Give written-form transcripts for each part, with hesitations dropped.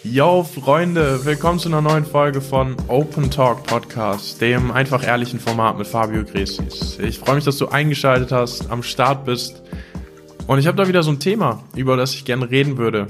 Yo Freunde, willkommen zu einer neuen Folge von Open Talk Podcast, dem einfach ehrlichen Format mit Fabio Gresis. Ich freue mich, dass du eingeschaltet hast, am Start bist und ich habe da wieder so ein Thema, über das ich gerne reden würde,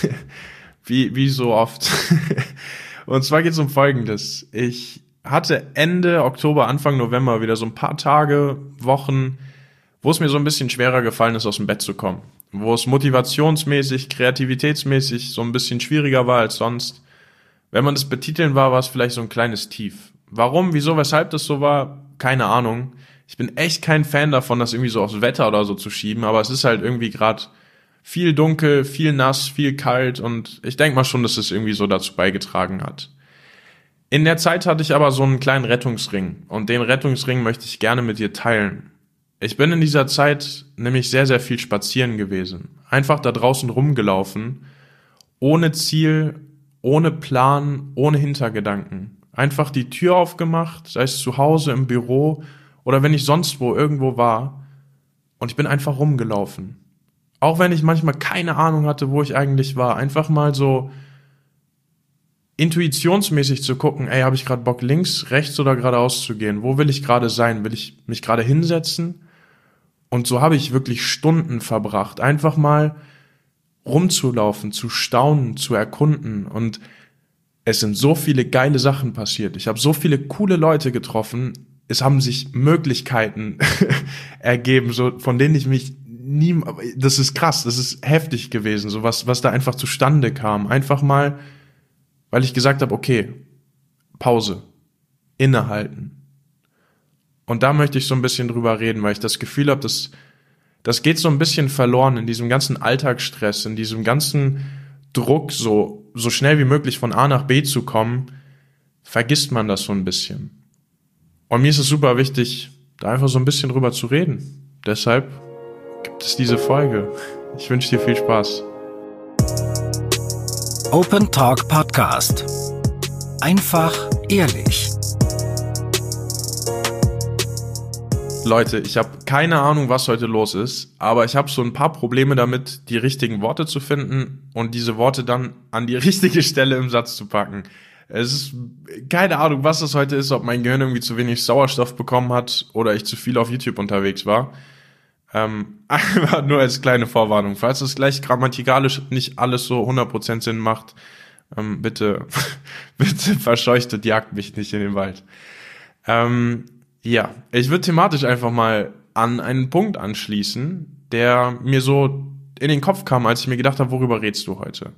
wie so oft. Und zwar geht es um Folgendes. Ich hatte Ende Oktober, Anfang November wieder so ein paar Tage, Wochen, wo es mir so ein bisschen schwerer gefallen ist, aus dem Bett zu kommen. Wo es motivationsmäßig, kreativitätsmäßig so ein bisschen schwieriger war als sonst. Wenn man das betiteln war es vielleicht so ein kleines Tief. Warum, wieso, weshalb das so war, keine Ahnung. Ich bin echt kein Fan davon, das irgendwie so aufs Wetter oder so zu schieben, aber es ist halt irgendwie gerade viel dunkel, viel nass, viel kalt und ich denke mal schon, dass es irgendwie so dazu beigetragen hat. In der Zeit hatte ich aber so einen kleinen Rettungsring und den Rettungsring möchte ich gerne mit dir teilen. Ich bin in dieser Zeit nämlich sehr, sehr viel spazieren gewesen. Einfach da draußen rumgelaufen, ohne Ziel, ohne Plan, ohne Hintergedanken. Einfach die Tür aufgemacht, sei es zu Hause, im Büro oder wenn ich sonst wo irgendwo war. Und ich bin einfach rumgelaufen. Auch wenn ich manchmal keine Ahnung hatte, wo ich eigentlich war. Einfach mal so intuitionsmäßig zu gucken, habe ich gerade Bock, links, rechts oder geradeaus zu gehen? Wo will ich gerade sein? Will ich mich gerade hinsetzen? Und so habe ich wirklich Stunden verbracht, einfach mal rumzulaufen, zu staunen, zu erkunden. Und es sind so viele geile Sachen passiert. Ich habe so viele coole Leute getroffen. Es haben sich Möglichkeiten ergeben, so von denen ich mich nie. Das ist krass, das ist heftig gewesen, so was da einfach zustande kam. Einfach mal, weil ich gesagt habe, okay, Pause, innehalten. Und da möchte ich so ein bisschen drüber reden, weil ich das Gefühl habe, das geht so ein bisschen verloren in diesem ganzen Alltagsstress, in diesem ganzen Druck, so schnell wie möglich von A nach B zu kommen, vergisst man das so ein bisschen. Und mir ist es super wichtig, da einfach so ein bisschen drüber zu reden. Deshalb gibt es diese Folge. Ich wünsche dir viel Spaß. Open Talk Podcast. Einfach ehrlich. Leute, ich habe keine Ahnung, was heute los ist, aber ich habe so ein paar Probleme damit, die richtigen Worte zu finden und diese Worte dann an die richtige Stelle im Satz zu packen. Es ist keine Ahnung, was das heute ist, ob mein Gehirn irgendwie zu wenig Sauerstoff bekommen hat oder ich zu viel auf YouTube unterwegs war. Einfach nur als kleine Vorwarnung. Falls es gleich grammatikalisch nicht alles so 100% Sinn macht, bitte verscheuchtet, jagt mich nicht in den Wald. Ja, ich würde thematisch einfach mal an einen Punkt anschließen, der mir so in den Kopf kam, als ich mir gedacht habe, worüber redest du heute?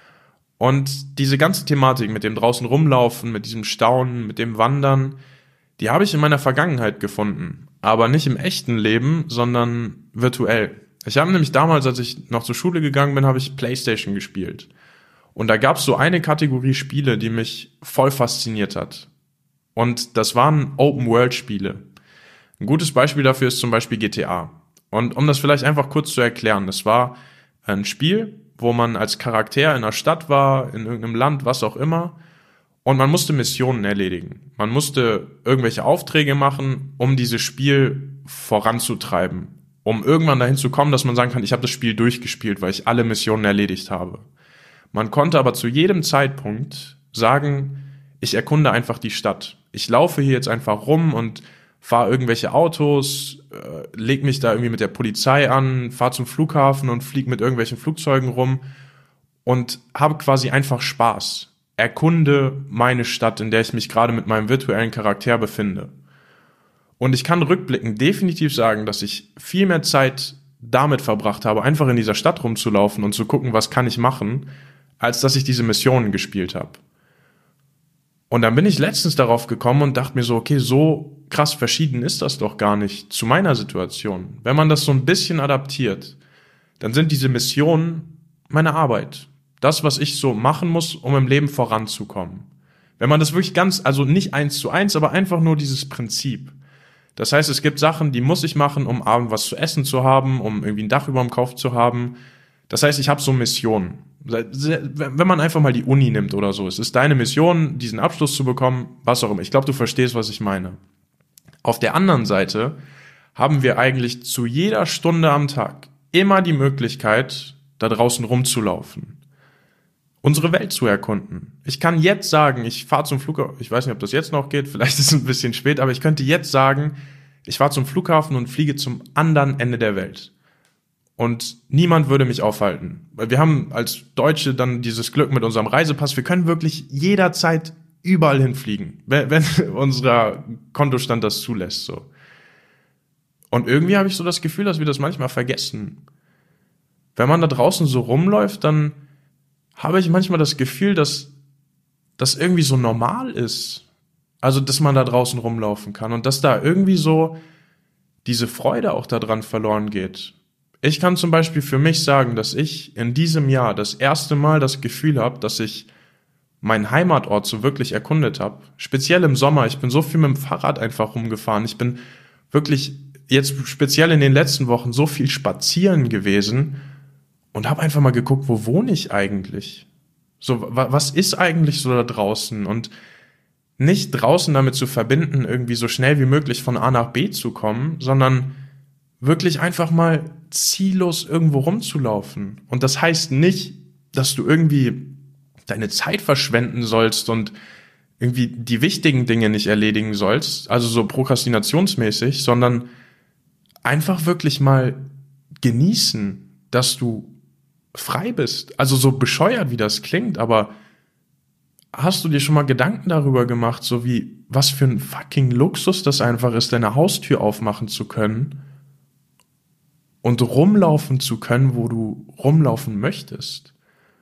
Und diese ganze Thematik mit dem draußen rumlaufen, mit diesem Staunen, mit dem Wandern, die habe ich in meiner Vergangenheit gefunden. Aber nicht im echten Leben, sondern virtuell. Ich habe nämlich damals, als ich noch zur Schule gegangen bin, habe ich PlayStation gespielt. Und da gab es so eine Kategorie Spiele, die mich voll fasziniert hat. Und das waren Open-World-Spiele. Ein gutes Beispiel dafür ist zum Beispiel GTA. Und um das vielleicht einfach kurz zu erklären, das war ein Spiel, wo man als Charakter in einer Stadt war, in irgendeinem Land, was auch immer, und man musste Missionen erledigen. Man musste irgendwelche Aufträge machen, um dieses Spiel voranzutreiben, um irgendwann dahin zu kommen, dass man sagen kann, ich habe das Spiel durchgespielt, weil ich alle Missionen erledigt habe. Man konnte aber zu jedem Zeitpunkt sagen, ich erkunde einfach die Stadt. Ich laufe hier jetzt einfach rum und fahre irgendwelche Autos, leg mich da irgendwie mit der Polizei an, fahre zum Flughafen und fliege mit irgendwelchen Flugzeugen rum und habe quasi einfach Spaß. Erkunde meine Stadt, in der ich mich gerade mit meinem virtuellen Charakter befinde. Und ich kann rückblickend definitiv sagen, dass ich viel mehr Zeit damit verbracht habe, einfach in dieser Stadt rumzulaufen und zu gucken, was kann ich machen, als dass ich diese Missionen gespielt habe. Und dann bin ich letztens darauf gekommen und dachte mir so, okay, so krass verschieden ist das doch gar nicht zu meiner Situation. Wenn man das so ein bisschen adaptiert, dann sind diese Missionen meine Arbeit. Das, was ich so machen muss, um im Leben voranzukommen. Wenn man das wirklich also nicht 1:1, aber einfach nur dieses Prinzip. Das heißt, es gibt Sachen, die muss ich machen, um abends was zu essen zu haben, um irgendwie ein Dach über dem Kopf zu haben. Das heißt, ich habe so Missionen. Wenn man einfach mal die Uni nimmt oder so, es ist deine Mission, diesen Abschluss zu bekommen, was auch immer. Ich glaube, du verstehst, was ich meine. Auf der anderen Seite haben wir eigentlich zu jeder Stunde am Tag immer die Möglichkeit, da draußen rumzulaufen. unsere Welt zu erkunden. Ich kann jetzt sagen, ich fahre zum Flughafen, ich weiß nicht, ob das jetzt noch geht, vielleicht ist es ein bisschen spät, aber ich könnte jetzt sagen, ich fahre zum Flughafen und fliege zum anderen Ende der Welt. Und niemand würde mich aufhalten. Weil wir haben als Deutsche dann dieses Glück mit unserem Reisepass, wir können wirklich jederzeit überall hinfliegen, wenn unser Kontostand das zulässt. So. Und irgendwie habe ich so das Gefühl, dass wir das manchmal vergessen. Wenn man da draußen so rumläuft, dann habe ich manchmal das Gefühl, dass das irgendwie so normal ist. Also, dass man da draußen rumlaufen kann und dass da irgendwie so diese Freude auch daran verloren geht. Ich kann zum Beispiel für mich sagen, dass ich in diesem Jahr das erste Mal das Gefühl habe, dass ich meinen Heimatort so wirklich erkundet habe. Speziell im Sommer. Ich bin so viel mit dem Fahrrad einfach rumgefahren. Ich bin wirklich jetzt speziell in den letzten Wochen so viel spazieren gewesen und habe einfach mal geguckt, wo wohne ich eigentlich? So, was ist eigentlich so da draußen? Und nicht draußen damit zu verbinden, irgendwie so schnell wie möglich von A nach B zu kommen, sondern wirklich einfach mal ziellos irgendwo rumzulaufen. Und das heißt nicht, dass du irgendwie deine Zeit verschwenden sollst und irgendwie die wichtigen Dinge nicht erledigen sollst, also so prokrastinationsmäßig, sondern einfach wirklich mal genießen, dass du frei bist. Also so bescheuert, wie das klingt, aber hast du dir schon mal Gedanken darüber gemacht, so wie, was für ein fucking Luxus das einfach ist, deine Haustür aufmachen zu können und rumlaufen zu können, wo du rumlaufen möchtest?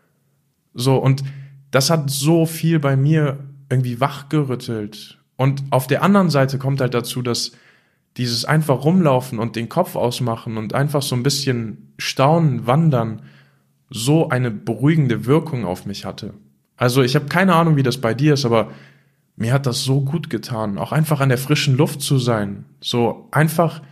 So, und das hat so viel bei mir irgendwie wachgerüttelt. Und auf der anderen Seite kommt halt dazu, dass dieses einfach rumlaufen und den Kopf ausmachen und einfach so ein bisschen staunen, wandern, so eine beruhigende Wirkung auf mich hatte. Also ich habe keine Ahnung, wie das bei dir ist, aber mir hat das so gut getan, auch einfach an der frischen Luft zu sein. So einfach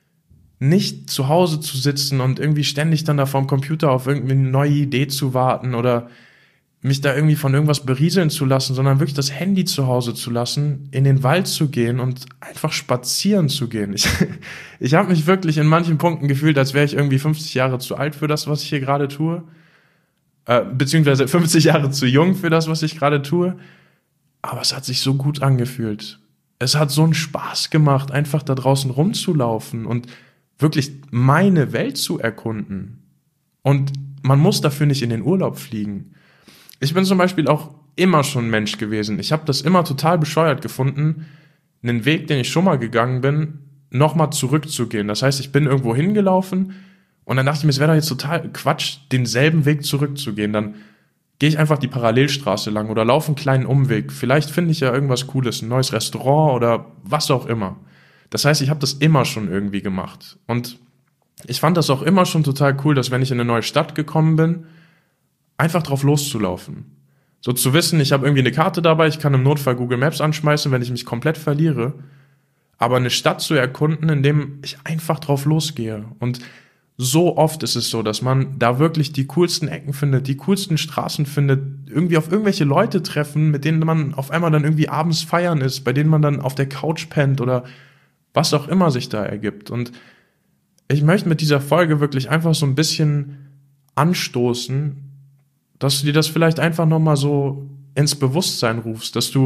nicht zu Hause zu sitzen und irgendwie ständig dann da vorm Computer auf irgendeine neue Idee zu warten oder mich da irgendwie von irgendwas berieseln zu lassen, sondern wirklich das Handy zu Hause zu lassen, in den Wald zu gehen und einfach spazieren zu gehen. Ich habe mich wirklich in manchen Punkten gefühlt, als wäre ich irgendwie 50 Jahre zu alt für das, was ich hier gerade tue. Beziehungsweise 50 Jahre zu jung für das, was ich gerade tue. Aber es hat sich so gut angefühlt. Es hat so einen Spaß gemacht, einfach da draußen rumzulaufen und wirklich meine Welt zu erkunden. Und man muss dafür nicht in den Urlaub fliegen. Ich bin zum Beispiel auch immer schon Mensch gewesen. Ich habe das immer total bescheuert gefunden, einen Weg, den ich schon mal gegangen bin, nochmal zurückzugehen. Das heißt, ich bin irgendwo hingelaufen und dann dachte ich mir, es wäre doch jetzt total Quatsch, denselben Weg zurückzugehen. Dann gehe ich einfach die Parallelstraße lang oder laufe einen kleinen Umweg. Vielleicht finde ich ja irgendwas Cooles, ein neues Restaurant oder was auch immer. Das heißt, ich habe das immer schon irgendwie gemacht. Und ich fand das auch immer schon total cool, dass wenn ich in eine neue Stadt gekommen bin, einfach drauf loszulaufen. So zu wissen, ich habe irgendwie eine Karte dabei, ich kann im Notfall Google Maps anschmeißen, wenn ich mich komplett verliere. Aber eine Stadt zu erkunden, indem ich einfach drauf losgehe. Und so oft ist es so, dass man da wirklich die coolsten Ecken findet, die coolsten Straßen findet, irgendwie auf irgendwelche Leute treffen, mit denen man auf einmal dann irgendwie abends feiern ist, bei denen man dann auf der Couch pennt oder was auch immer sich da ergibt. Und ich möchte mit dieser Folge wirklich einfach so ein bisschen anstoßen, dass du dir das vielleicht einfach nochmal so ins Bewusstsein rufst, dass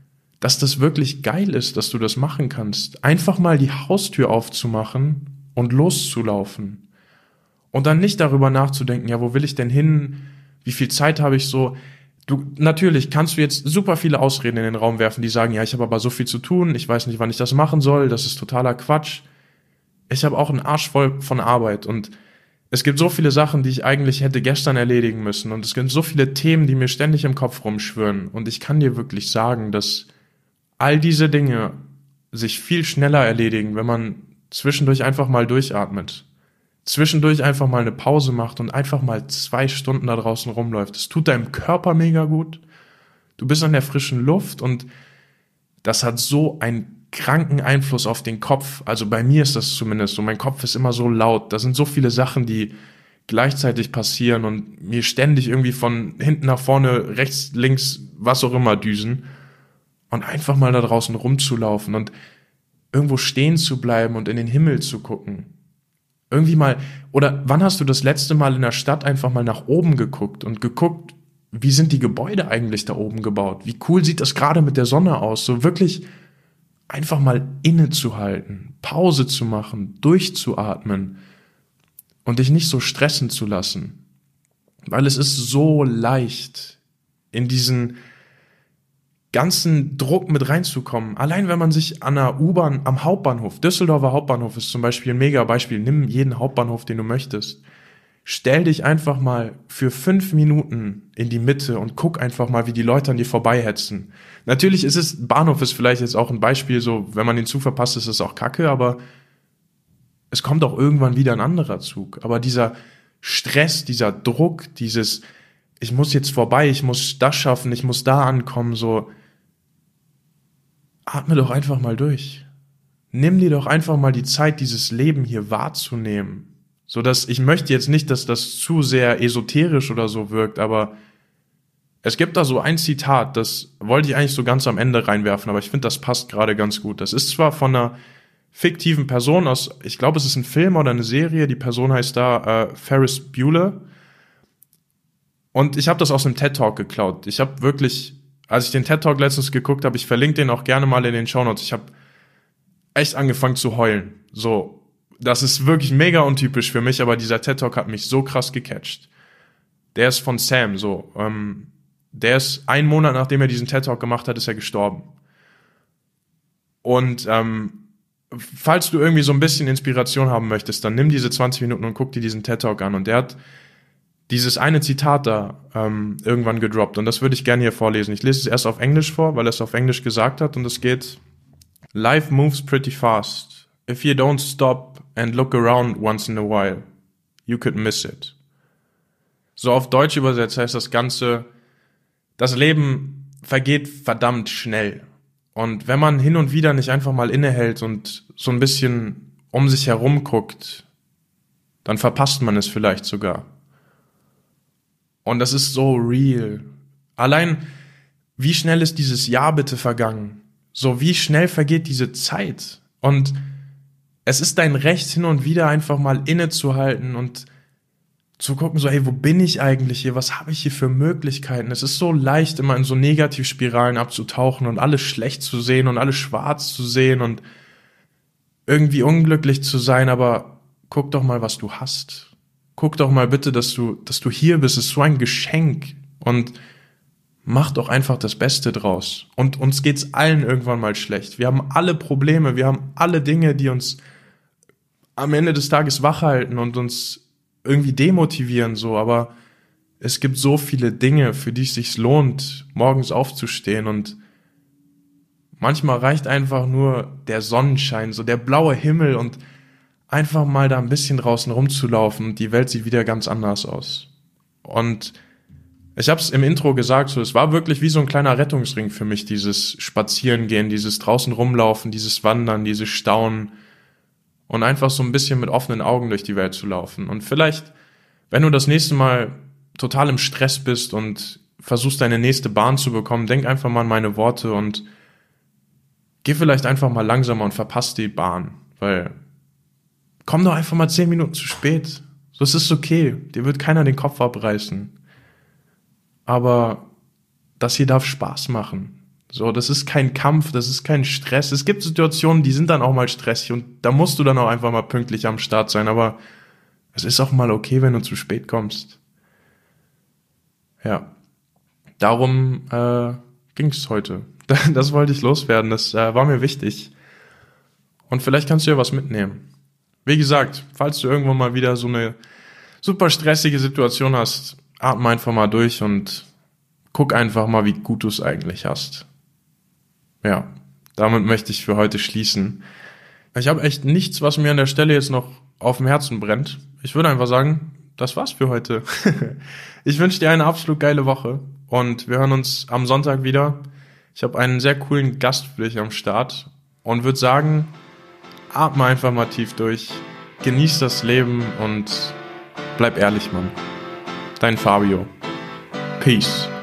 das wirklich geil ist, dass du das machen kannst. Einfach mal die Haustür aufzumachen und loszulaufen. Und dann nicht darüber nachzudenken, ja, wo will ich denn hin? Wie viel Zeit habe ich so? Natürlich kannst du jetzt super viele Ausreden in den Raum werfen, die sagen, ja, ich habe aber so viel zu tun, ich weiß nicht, wann ich das machen soll, das ist totaler Quatsch. Ich habe auch einen Arsch voll von Arbeit und es gibt so viele Sachen, die ich eigentlich hätte gestern erledigen müssen und es gibt so viele Themen, die mir ständig im Kopf rumschwirren und ich kann dir wirklich sagen, dass all diese Dinge sich viel schneller erledigen, wenn man zwischendurch einfach mal durchatmet, zwischendurch einfach mal eine Pause macht und einfach mal 2 Stunden da draußen rumläuft. Es tut deinem Körper mega gut, du bist an der frischen Luft und das hat so einen kranken Einfluss auf den Kopf. Also bei mir ist das zumindest so. Mein Kopf ist immer so laut. Da sind so viele Sachen, die gleichzeitig passieren und mir ständig irgendwie von hinten nach vorne, rechts, links, was auch immer düsen. Und einfach mal da draußen rumzulaufen und irgendwo stehen zu bleiben und in den Himmel zu gucken. Irgendwie mal, oder wann hast du das letzte Mal in der Stadt einfach mal nach oben geguckt und geguckt, wie sind die Gebäude eigentlich da oben gebaut? Wie cool sieht das gerade mit der Sonne aus? So wirklich einfach mal innezuhalten, Pause zu machen, durchzuatmen und dich nicht so stressen zu lassen. Weil es ist so leicht, in diesen ganzen Druck mit reinzukommen. Allein wenn man sich an der U-Bahn am Hauptbahnhof, Düsseldorfer Hauptbahnhof ist zum Beispiel ein mega Beispiel, nimm jeden Hauptbahnhof, den du möchtest. Stell dich einfach mal für 5 Minuten in die Mitte und guck einfach mal, wie die Leute an dir vorbeihetzen. Natürlich Bahnhof ist vielleicht jetzt auch ein Beispiel, so, wenn man den Zug verpasst, ist es auch kacke, aber es kommt auch irgendwann wieder ein anderer Zug. Aber dieser Stress, dieser Druck, ich muss jetzt vorbei, ich muss das schaffen, ich muss da ankommen, so, atme doch einfach mal durch. Nimm dir doch einfach mal die Zeit, dieses Leben hier wahrzunehmen. Ich möchte jetzt nicht, dass das zu sehr esoterisch oder so wirkt, aber es gibt da so ein Zitat, das wollte ich eigentlich so ganz am Ende reinwerfen, aber ich finde, das passt gerade ganz gut. Das ist zwar von einer fiktiven Person ich glaube, es ist ein Film oder eine Serie, die Person heißt da Ferris Bueller. Und ich habe das aus einem TED-Talk geklaut. Ich habe wirklich, als ich den TED-Talk letztens geguckt habe, ich verlinke den auch gerne mal in den Shownotes, ich habe echt angefangen zu heulen. So, das ist wirklich mega untypisch für mich, aber dieser TED-Talk hat mich so krass gecatcht. Der ist von Sam, so. Der ist 1 Monat, nachdem er diesen TED-Talk gemacht hat, ist er gestorben. Und falls du irgendwie so ein bisschen Inspiration haben möchtest, dann nimm diese 20 Minuten und guck dir diesen TED-Talk an. Und der hat dieses eine Zitat da irgendwann gedroppt. Und das würde ich gerne hier vorlesen. Ich lese es erst auf Englisch vor, weil er es auf Englisch gesagt hat. Und es geht: Life moves pretty fast. If you don't stop and look around once in a while, you could miss it. So auf Deutsch übersetzt heißt das Ganze, das Leben vergeht verdammt schnell. Und wenn man hin und wieder nicht einfach mal innehält und so ein bisschen um sich herum guckt, dann verpasst man es vielleicht sogar. Und das ist so real. Allein, wie schnell ist dieses Jahr bitte vergangen? So, wie schnell vergeht diese Zeit? Und es ist dein Recht, hin und wieder einfach mal innezuhalten und zu gucken, so, hey, wo bin ich eigentlich hier? Was habe ich hier für Möglichkeiten? Es ist so leicht, immer in so Negativspiralen abzutauchen und alles schlecht zu sehen und alles schwarz zu sehen und irgendwie unglücklich zu sein, aber guck doch mal, was du hast. Guck doch mal bitte, dass du hier bist. Es ist so ein Geschenk und mach doch einfach das Beste draus. Und uns geht's allen irgendwann mal schlecht. Wir haben alle Probleme, wir haben alle Dinge, die uns am Ende des Tages wach halten und uns irgendwie demotivieren, so, aber es gibt so viele Dinge, für die es sich lohnt, morgens aufzustehen, und manchmal reicht einfach nur der Sonnenschein, so der blaue Himmel, und einfach mal da ein bisschen draußen rumzulaufen und die Welt sieht wieder ganz anders aus. Und ich habe es im Intro gesagt, so, es war wirklich wie so ein kleiner Rettungsring für mich, dieses Spazierengehen, dieses draußen rumlaufen, dieses Wandern, dieses Staunen und einfach so ein bisschen mit offenen Augen durch die Welt zu laufen. Und vielleicht, wenn du das nächste Mal total im Stress bist und versuchst, deine nächste Bahn zu bekommen, denk einfach mal an meine Worte und geh vielleicht einfach mal langsamer und verpasst die Bahn, weil komm doch einfach mal 10 Minuten zu spät. So, es ist okay, dir wird keiner den Kopf abreißen. Aber das hier darf Spaß machen. So, das ist kein Kampf, das ist kein Stress. Es gibt Situationen, die sind dann auch mal stressig und da musst du dann auch einfach mal pünktlich am Start sein. Aber es ist auch mal okay, wenn du zu spät kommst. Ja, darum ging es heute. Das wollte ich loswerden, das war mir wichtig. Und vielleicht kannst du ja was mitnehmen. Wie gesagt, falls du irgendwann mal wieder so eine super stressige Situation hast, atme einfach mal durch und guck einfach mal, wie gut du es eigentlich hast. Ja, damit möchte ich für heute schließen. Ich habe echt nichts, was mir an der Stelle jetzt noch auf dem Herzen brennt. Ich würde einfach sagen, das war's für heute. Ich wünsche dir eine absolut geile Woche und wir hören uns am Sonntag wieder. Ich habe einen sehr coolen Gast für dich am Start und würde sagen, atme einfach mal tief durch, genieß das Leben und bleib ehrlich, Mann. Dein Fabio. Peace.